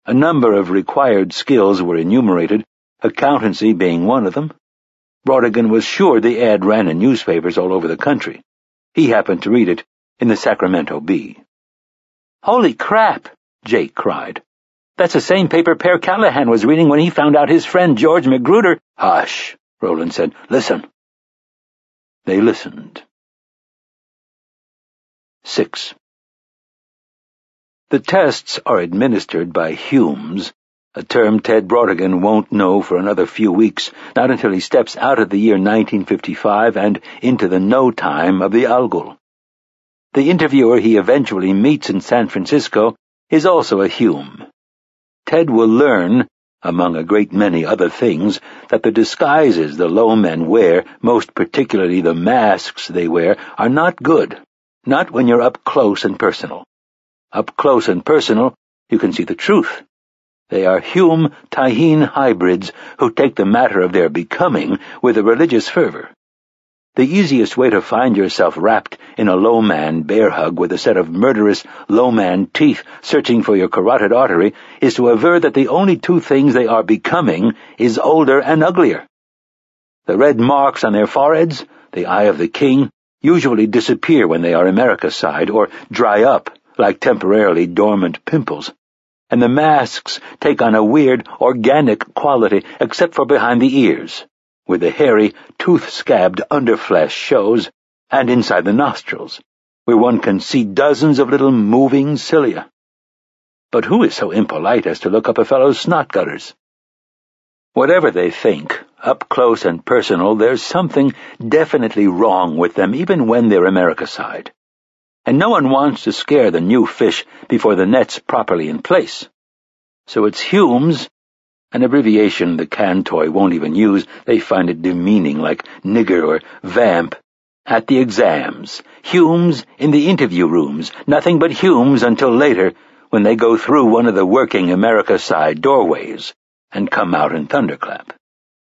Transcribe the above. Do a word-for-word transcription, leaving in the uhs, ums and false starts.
A number of required skills were enumerated, accountancy being one of them. Brautigan was sure the ad ran in newspapers all over the country. He happened to read it in the Sacramento Bee. "Holy crap!" Jake cried. "That's the same paper Per Callahan was reading when he found out his friend George Magruder—" "Hush," Roland said. "Listen." They listened. Six. The tests are administered by Humes, a term Ted Brautigan won't know for another few weeks, not until he steps out of the year nineteen fifty-five and into the no time of the Algol. The interviewer he eventually meets in San Francisco is also a Hume. Ted will learn, among a great many other things, that the disguises the low men wear, most particularly the masks they wear, are not good, not when you're up close and personal. Up close and personal, you can see the truth. They are Hume-Taheen hybrids who take the matter of their becoming with a religious fervor. The easiest way to find yourself wrapped in a low-man bear hug with a set of murderous low-man teeth searching for your carotid artery is to aver that the only two things they are becoming is older and uglier. The red marks on their foreheads, the eye of the king, usually disappear when they are America-side or dry up like temporarily dormant pimples, and the masks take on a weird, organic quality except for behind the ears, where the hairy, tooth-scabbed underflesh shows, and inside the nostrils, where one can see dozens of little moving cilia. But who is so impolite as to look up a fellow's snot gutters? Whatever they think, up close and personal, there's something definitely wrong with them even when they're America-side. And no one wants to scare the new fish before the net's properly in place. So it's Humes, an abbreviation the Cantoy won't even use. They find it demeaning, like nigger or vamp. At the exams, Humes in the interview rooms, nothing but Humes until later, when they go through one of the working America-side doorways and come out in thunderclap.